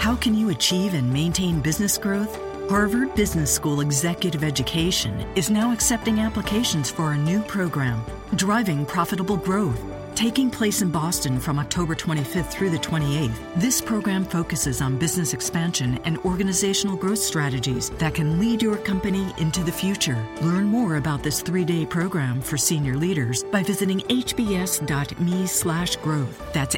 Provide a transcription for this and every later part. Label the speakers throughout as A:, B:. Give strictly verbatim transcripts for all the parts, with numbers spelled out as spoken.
A: How can you achieve and maintain business growth? Harvard Business School Executive Education is now accepting applications for a new program, Driving Profitable Growth. Taking place in Boston from October twenty-fifth through the twenty-eighth, this program focuses on business expansion and organizational growth strategies that can lead your company into the future. Learn more about this three-day program for senior leaders by visiting hbs.me slash growth. That's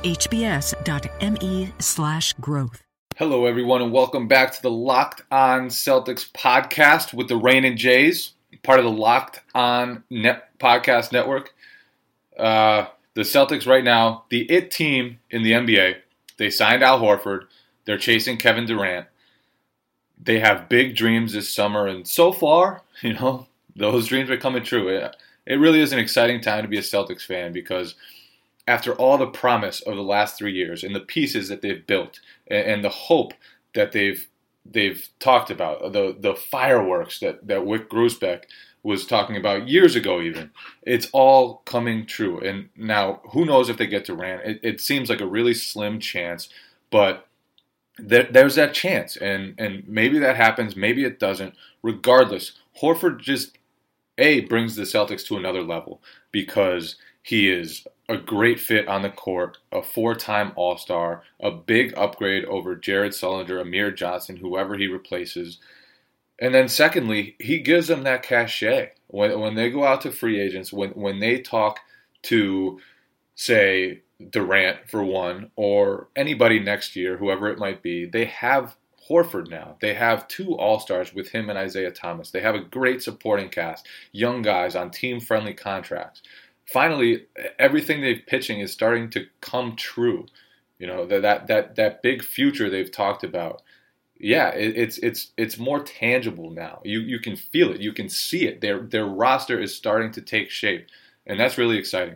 A: hbs.me slash growth.
B: Hello, everyone, and welcome back to the Locked On Celtics podcast with the Rain and Jays, part of the Locked On Net Podcast Network. Uh... The Celtics right now, the it team in the N B A, they signed Al Horford. They're chasing Kevin Durant. They have big dreams this summer, and so far, you know, those dreams are coming true. It, it really is an exciting time to be a Celtics fan because after all the promise of the last three years and the pieces that they've built and, and the hope that they've they've talked about, the the fireworks that, that Wyc Grousbeck was talking about years ago even, it's all coming true. And now, who knows if they get Durant? It, it seems like a really slim chance, but there, there's that chance. And, and maybe that happens, maybe it doesn't. Regardless, Horford just, A, brings the Celtics to another level because he is a great fit on the court, a four-time All-Star, a big upgrade over Jared Sullinger, Amir Johnson, whoever he replaces. And then secondly, he gives them that cachet. When when they go out to free agents, when, when they talk to, say, Durant for one, or anybody next year, whoever it might be, they have Horford now. They have two All-Stars with him and Isaiah Thomas. They have a great supporting cast, young guys on team-friendly contracts. Finally, everything they've pitching is starting to come true. You know, that that that big future they've talked about. Yeah, it, it's it's it's more tangible now. You you can feel it, you can see it. Their their roster is starting to take shape, and that's really exciting.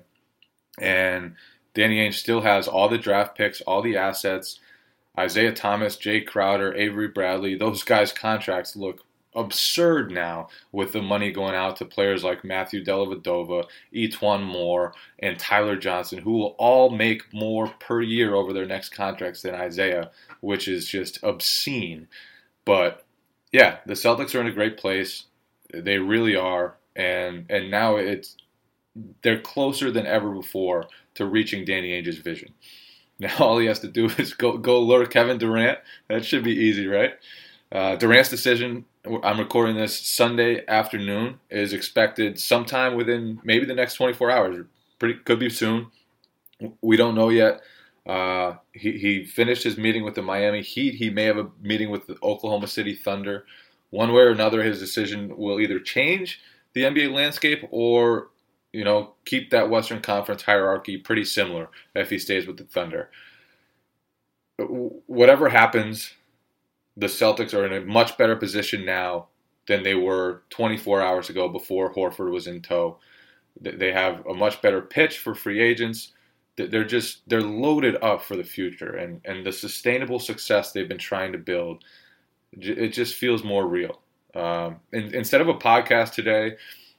B: And Danny Ainge still has all the draft picks, all the assets. Isaiah Thomas, Jay Crowder, Avery Bradley, those guys' contracts look absurd now with the money going out to players like Matthew Dellavedova, Etuan Moore, and Tyler Johnson, who will all make more per year over their next contracts than Isaiah, which is just obscene. But yeah, the Celtics are in a great place. They really are. And and now it's they're closer than ever before to reaching Danny Ainge's vision. Now all he has to do is go, go lure Kevin Durant. That should be easy, right? Uh, Durant's decision, I'm recording this Sunday afternoon, is expected sometime within maybe the next twenty-four hours. Pretty could be soon. We don't know yet. Uh, he, he finished his meeting with the Miami Heat. He may have a meeting with the Oklahoma City Thunder. One way or another, his decision will either change the N B A landscape or, you know, keep that Western Conference hierarchy pretty similar if he stays with the Thunder. Whatever happens, the Celtics are in a much better position now than they were twenty-four hours ago before Horford was in tow. They have a much better pitch for free agents. They're just they're loaded up for the future, and, and the sustainable success they've been trying to build, it just feels more real. Um, and, instead of a podcast today,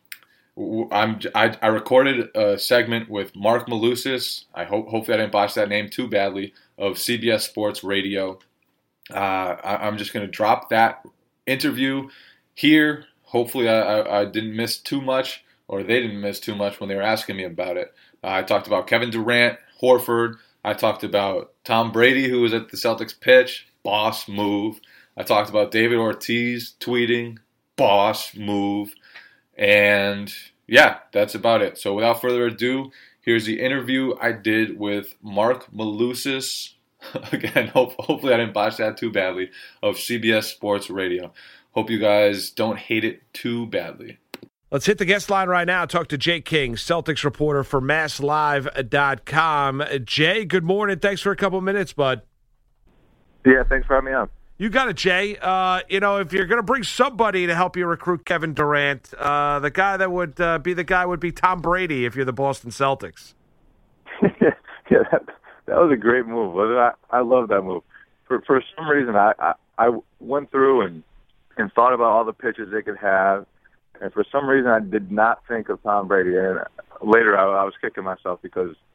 B: I'm I, I recorded a segment with Mark Malusis. I hope hopefully I didn't botch that name too badly, of C B S Sports Radio. Uh, I, I'm just going to drop that interview here. Hopefully I, I, I didn't miss too much, or they didn't miss too much when they were asking me about it. Uh, I talked about Kevin Durant, Horford. I talked about Tom Brady, who was at the Celtics pitch, boss move. I talked about David Ortiz tweeting, boss move. And yeah, that's about it. So without further ado, here's the interview I did with Mark Malusis. Again, hope, hopefully I didn't botch that too badly, of C B S Sports Radio. Hope you guys don't hate it too badly.
C: Let's hit the guest line right now. Talk to Jay King, Celtics reporter for Mass Live dot com. Jay, good morning. Thanks for a couple minutes, bud.
D: Yeah, thanks for having me on.
C: You got it, Jay. Uh, you know, if you're going to bring somebody to help you recruit Kevin Durant, uh, the guy that would uh, be the guy would be Tom Brady if you're the Boston Celtics.
D: yeah, that, that was a great move. I, I love that move. For for some reason, I, I, I went through and, and thought about all the pitches they could have, and for some reason I did not think of Tom Brady. And later I, I was kicking myself because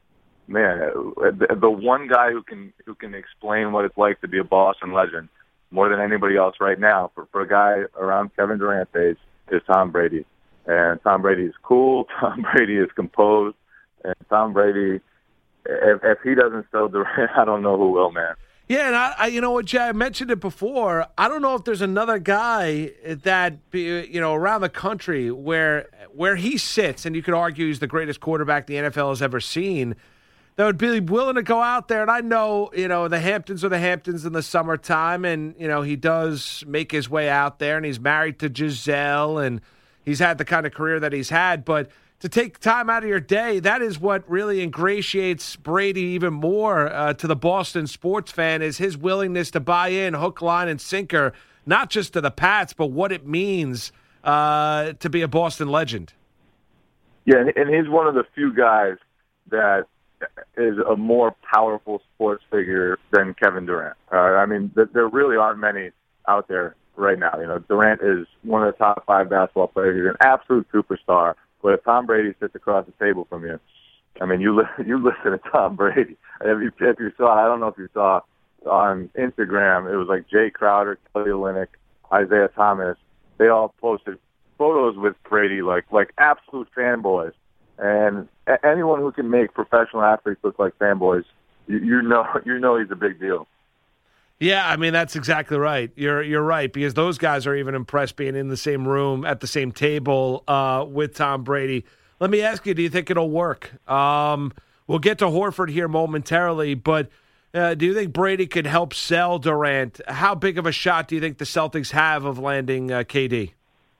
D: man, the, the one guy who can who can explain what it's like to be a Boston legend more than anybody else right now for, for a guy around Kevin Durant's age is Tom Brady. And Tom Brady is cool. Tom Brady is composed. And Tom Brady, if, if he doesn't sell Durant, I don't know who will, man.
C: Yeah, and I, I, you know what, Jay, I mentioned it before. I don't know if there's another guy that, you know, around the country where where he sits, and you could argue he's the greatest quarterback the N F L has ever seen, that would be willing to go out there. And I know, you know, the Hamptons are the Hamptons in the summertime, and, you know, he does make his way out there, and he's married to Giselle, and he's had the kind of career that he's had, but to take time out of your day, that is what really ingratiates Brady even more uh, to the Boston sports fan, is his willingness to buy in hook, line, and sinker, not just to the Pats, but what it means uh, to be a Boston legend.
D: Yeah, and he's one of the few guys that is a more powerful sports figure than Kevin Durant. Uh, I mean, there really aren't many out there right now. You know, Durant is one of the top five basketball players. He's an absolute superstar. But if Tom Brady sits across the table from you, I mean, you li- you listen to Tom Brady. If you, if you saw, I don't know if you saw on Instagram, it was like Jay Crowder, Kelly Olynyk, Isaiah Thomas. They all posted photos with Brady, like like absolute fanboys. And a- anyone who can make professional athletes look like fanboys, you, you know you know he's a big deal.
C: Yeah, I mean, that's exactly right. You're you're right, because those guys are even impressed being in the same room, at the same table uh, with Tom Brady. Let me ask you, do you think it'll work? Um, we'll get to Horford here momentarily, but uh, do you think Brady could help sell Durant? How big of a shot do you think the Celtics have of landing uh, K D?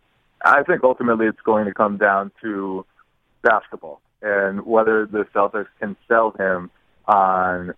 D: I think ultimately it's going to come down to basketball and whether the Celtics can sell him on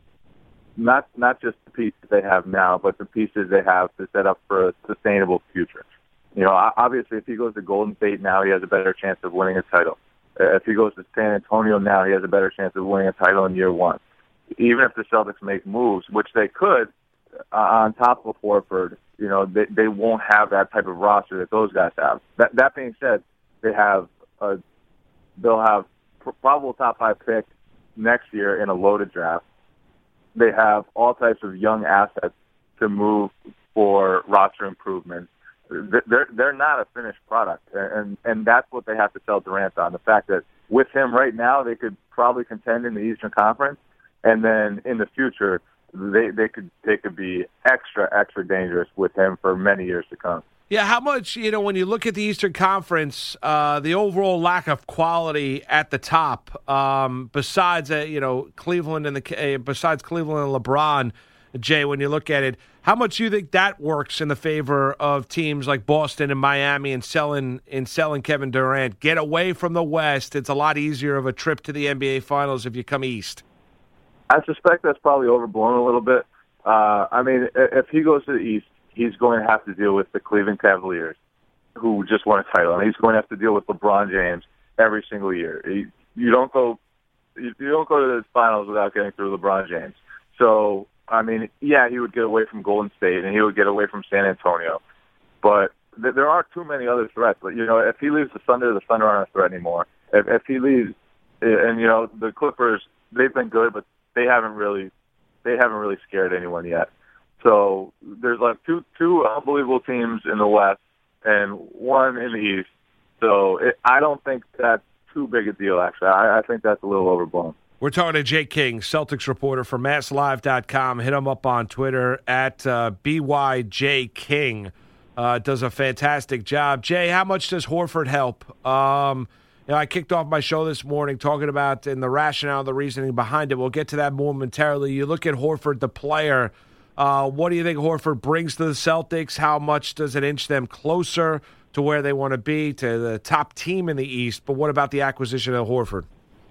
D: Not not just the pieces they have now, but the pieces they have to set up for a sustainable future. You know, obviously, if he goes to Golden State now, he has a better chance of winning a title. If he goes to San Antonio now, he has a better chance of winning a title in year one. Even if the Celtics make moves, which they could, uh, on top of Horford, you know, they, they won't have that type of roster that those guys have. That that being said, they have a, they'll have probable top five pick next year in a loaded draft. They have all types of young assets to move for roster improvements. They're they're not a finished product, and and that's what they have to sell Durant on. The fact that with him right now, they could probably contend in the Eastern Conference, and then in the future, they they could they could be extra extra dangerous with him for many years to come.
C: Yeah, how much, you know, when you look at the Eastern Conference, uh, the overall lack of quality at the top, um, besides, uh, you know, Cleveland and the uh, besides Cleveland and LeBron, Jay, when you look at it, how much do you think that works in the favor of teams like Boston and Miami and selling in selling Kevin Durant? Get away from the West. It's a lot easier of a trip to the N B A Finals if you come East.
D: I suspect that's probably overblown a little bit. Uh, I mean, if he goes to the East, he's going to have to deal with the Cleveland Cavaliers, who just won a title, and he's going to have to deal with LeBron James every single year. He, you don't go, you don't go to the finals without getting through LeBron James. So, I mean, yeah, he would get away from Golden State, and he would get away from San Antonio, but th- there aren't too many other threats. But you know, if he leaves the Thunder, the Thunder aren't a threat anymore. If, if he leaves, and you know, the Clippers, they've been good, but they haven't really, they haven't really scared anyone yet. So there's like two two unbelievable teams in the West and one in the East. So it, I don't think that's too big a deal, actually. I, I think that's a little overblown.
C: We're talking to Jay King, Celtics reporter for Mass Live dot com. Hit him up on Twitter at uh, B Y J King. Uh, does a fantastic job. Jay, how much does Horford help? Um, you know, I kicked off my show this morning talking about and the rationale, the reasoning behind it. We'll get to that momentarily. You look at Horford, the player. Uh, what do you think Horford brings to the Celtics? How much does it inch them closer to where they want to be, to the top team in the East? But what about the acquisition of Horford?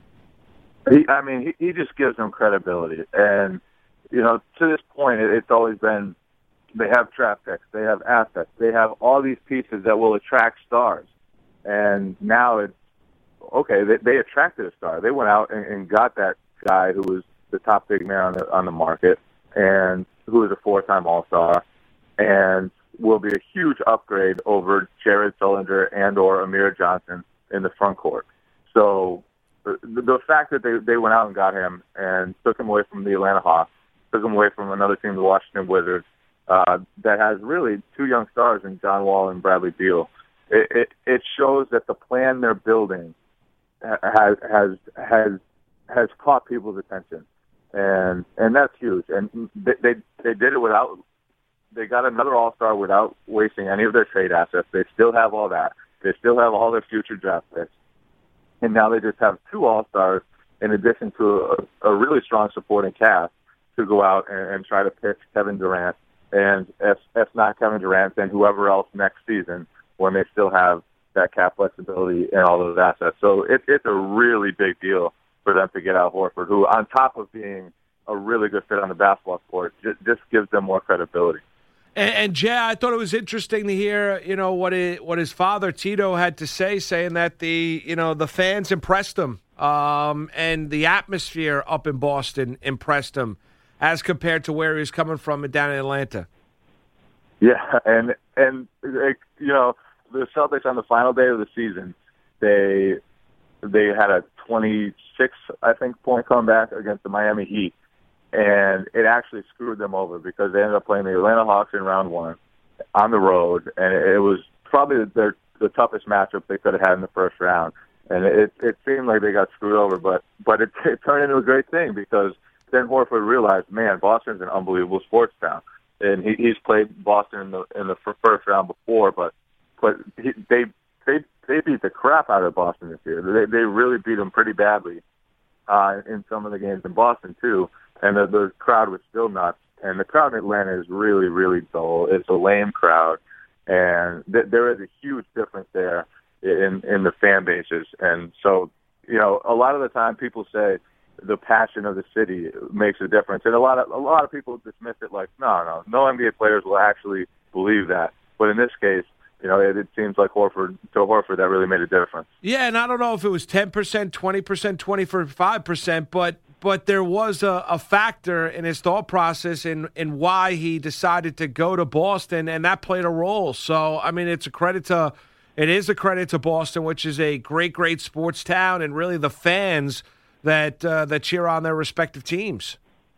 D: He, I mean, he, he just gives them credibility. And, you know, to this point, it, it's always been they have draft picks, they have assets, they have all these pieces that will attract stars. And now it's, okay, they, they attracted a star. They went out and, and got that guy who was the top big man on the, on the market, and who is a four-time All-Star, and will be a huge upgrade over Jared Sullinger and or Amir Johnson in the front court. So the, the fact that they, they went out and got him and took him away from the Atlanta Hawks, took him away from another team, the Washington Wizards, uh, that has really two young stars in John Wall and Bradley Beal. It, it, it shows that the plan they're building has has has has caught people's attention, and and that's huge. And they they, they did it without. They got another All-Star without wasting any of their trade assets. They still have all that. They still have all their future draft picks. And now they just have two All-Stars in addition to a, a really strong supporting cast to go out and, and try to pitch Kevin Durant. And if, if not Kevin Durant, then whoever else next season when they still have that cap flexibility and all those assets. So it, it's a really big deal for them to get Al Horford, who, on top of being a really good fit on the basketball court, just, just gives them more credibility.
C: And, and Jay, I thought it was interesting to hear, you know, what it, what his father Tito had to say, saying that the, you know, the fans impressed him, um, and the atmosphere up in Boston impressed him, as compared to where he was coming from down in Atlanta.
D: Yeah, and and you know, the Celtics on the final day of the season, they they had a twenty-six, I think, point comeback against the Miami Heat. And it actually screwed them over because they ended up playing the Atlanta Hawks in round one on the road, and it was probably their the toughest matchup they could have had in the first round. And it it seemed like they got screwed over, but but it, it turned into a great thing because then Horford realized, man, Boston's an unbelievable sports town, and he, he's played Boston in the in the first round before, but but he, they they they beat the crap out of Boston this year. They they really beat them pretty badly uh, in some of the games in Boston too. And the, the crowd was still nuts. And the crowd in Atlanta is really, really dull. It's a lame crowd. And th- there is a huge difference there in, in the fan bases. And so, you know, a lot of the time people say the passion of the city makes a difference. And a lot of a lot of people dismiss it like, no, no, no N B A players will actually believe that. But in this case, you know, it, it seems like Horford, to Horford, that really made a difference.
C: Yeah, and I don't know if it was ten percent, twenty percent, twenty-five percent, but but there was a, a factor in his thought process in, in why he decided to go to Boston, and that played a role. So, I mean, it's a credit to it is a credit to Boston, which is a great, great sports town, and really the fans that uh, that cheer on their respective teams.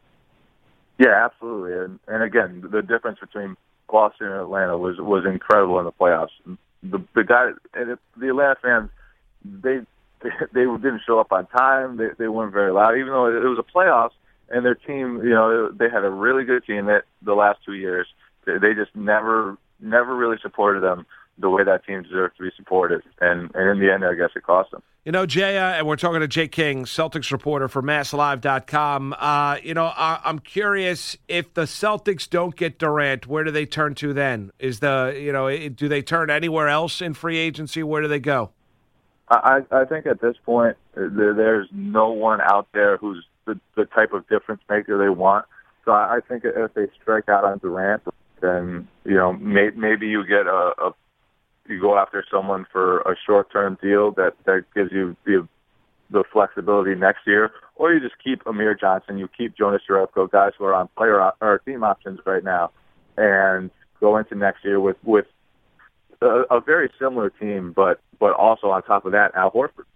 D: Yeah, absolutely. And, and again, the difference between Boston and Atlanta was was incredible in the playoffs. The the guy, and it, the Atlanta fans, they. They didn't show up on time. They, they weren't very loud, even though it was a playoffs. And their team, you know, they had a really good team that the last two years. They, they just never, never really supported them the way that team deserved to be supported. And, and in the end, I guess it cost them.
C: You know, Jay, uh, and we're talking to Jay King, Celtics reporter for Mass Live dot com. Uh, you know, I, I'm curious, if the Celtics don't get Durant, where do they turn to then? Is the, you know, do they turn anywhere else in free agency? Where do they go?
D: I, I think at this point, there, there's no one out there who's the, the type of difference maker they want. So I, I think if they strike out on Durant, then, you know, may, maybe you get a, a you go after someone for a short-term deal that, that gives you the the flexibility next year, or you just keep Amir Johnson, you keep Jonas Jerebko, guys who are on player or team options right now, and go into next year with with a, a very similar team, but but also on top of that, Al Horford.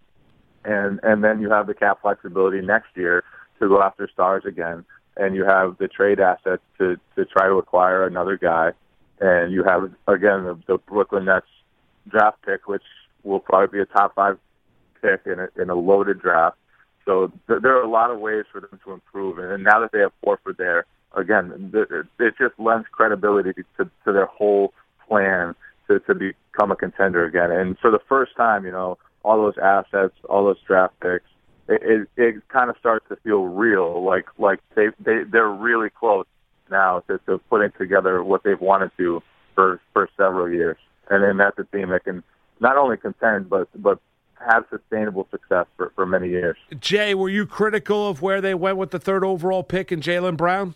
D: And and then you have the cap flexibility next year to go after stars again, and you have the trade assets to, to try to acquire another guy, and you have, again, the, the Brooklyn Nets draft pick, which will probably be a top five pick in a, in a loaded draft. So th- there are a lot of ways for them to improve, and, and now that they have Horford there, again, th- it just lends credibility to, to their whole plan to, to become a contender again. And for the first time, you know, all those assets, all those draft picks, it, it, it kind of starts to feel real, like like they, they, they're really close now to, to putting together what they've wanted to for, for several years. And then that's a team that can not only contend, but but have sustainable success for, for many years.
C: Jay, were you critical of where they went with the third overall pick in Jaylen Brown?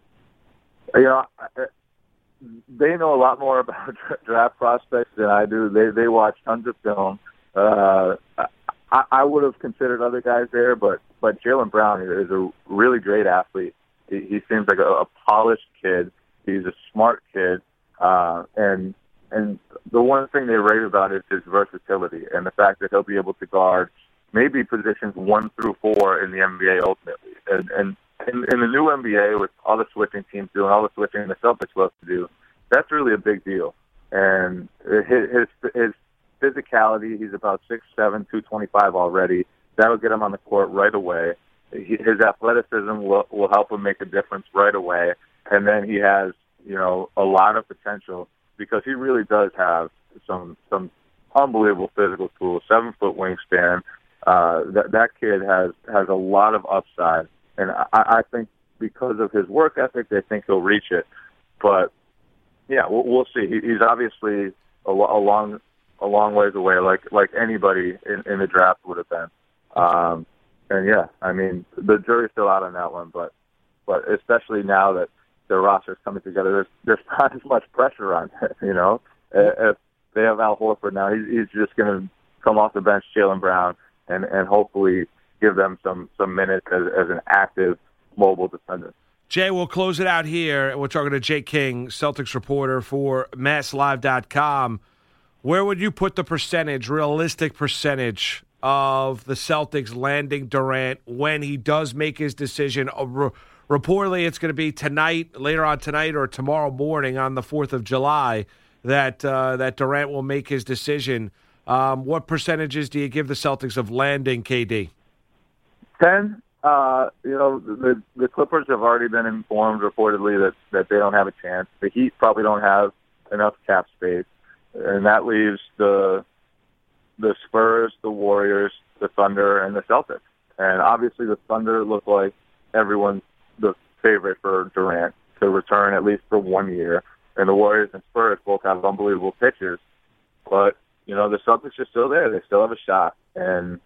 D: You know, they know a lot more about draft prospects than I do. They they watch tons of film. Uh, I, I would have considered other guys there, but but Jaylen Brown is a really great athlete. He, he seems like a, a polished kid. He's a smart kid, uh, and and the one thing they rave about is his versatility and the fact that he'll be able to guard maybe positions one through four in the N B A ultimately. And, and in, in the new N B A, with all the switching teams doing, all the switching the Celtics love to do, that's really a big deal. And his his, his physicality, he's about six seven, two twenty-five already. That'll get him on the court right away. He, his athleticism will, will help him make a difference right away. And then he has, you know, a lot of potential because he really does have some some unbelievable physical tools, seven-foot wingspan. Uh, that that kid has, has a lot of upside. And I, I think because of his work ethic, they think he'll reach it. But, yeah, we'll, we'll see. He, he's obviously a, a long a long ways away, like like anybody in, in the draft would have been. Um, and, yeah, I mean, the jury's still out on that one. But, but especially now that their roster's coming together, there's, there's not as much pressure on it, you know. If they have Al Horford now, he's, he's just going to come off the bench, Jaylen Brown, and, and hopefully give them some, some minutes as, as an active mobile defender.
C: Jay, we'll close it out here. We're talking to Jay King, Celtics reporter for Mass Live dot com. Where would you put the percentage, realistic percentage, of the Celtics landing Durant when he does make his decision? Uh, re- reportedly, it's going to be tonight, later on tonight, or tomorrow morning on the fourth of July that uh, that Durant will make his decision. Um, what percentages do you give the Celtics of landing K D?
D: Ten. Uh, you know, the the Clippers have already been informed reportedly that, that they don't have a chance. The Heat probably don't have enough cap space, and that leaves the the Spurs, the Warriors, the Thunder, and the Celtics. And obviously, the Thunder look like everyone's the favorite for Durant to return at least for one year. And the Warriors and Spurs both have unbelievable pitchers, but you know the Celtics are still there. They still have a shot, and.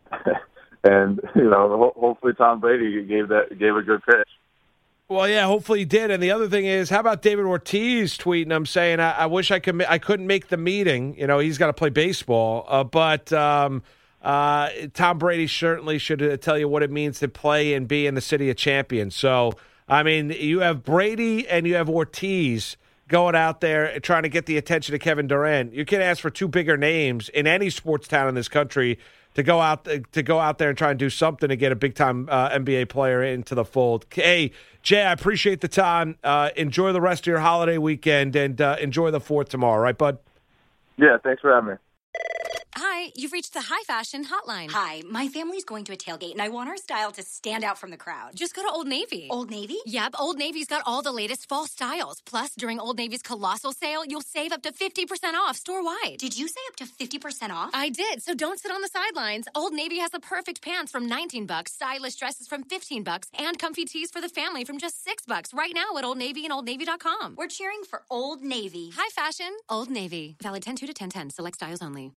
D: And, you know, hopefully Tom Brady gave that gave a good pitch.
C: Well, yeah, hopefully he did. And the other thing is, how about David Ortiz tweeting him saying, I, I wish I could I couldn't make the meeting. You know, he's got to play baseball. Uh, but um, uh, Tom Brady certainly should tell you what it means to play and be in the city of champions. So, I mean, you have Brady and you have Ortiz going out there trying to get the attention of Kevin Durant. You can ask for two bigger names in any sports town in this country to go out to go out there and try and do something to get a big-time uh, N B A player into the fold. Hey, Jay, I appreciate the time. Uh, enjoy the rest of your holiday weekend, and uh, enjoy the fourth tomorrow, right, bud?
D: Yeah, thanks for having me.
E: Hi, you've reached the High Fashion Hotline.
F: Hi, my family's going to a tailgate, and I want our style to stand out from the crowd.
E: Just go to Old Navy.
F: Old Navy?
E: Yep, Old Navy's got all the latest fall styles. Plus, during Old Navy's colossal sale, you'll save up to fifty percent off store-wide.
F: Did you say up to fifty percent off?
E: I did, so don't sit on the sidelines. Old Navy has the perfect pants from nineteen bucks, stylish dresses from fifteen bucks, and comfy tees for the family from just six bucks right now at Old Navy and Old Navy dot com.
F: We're cheering for Old Navy.
E: High Fashion, Old Navy. Valid ten two to ten ten, select styles only.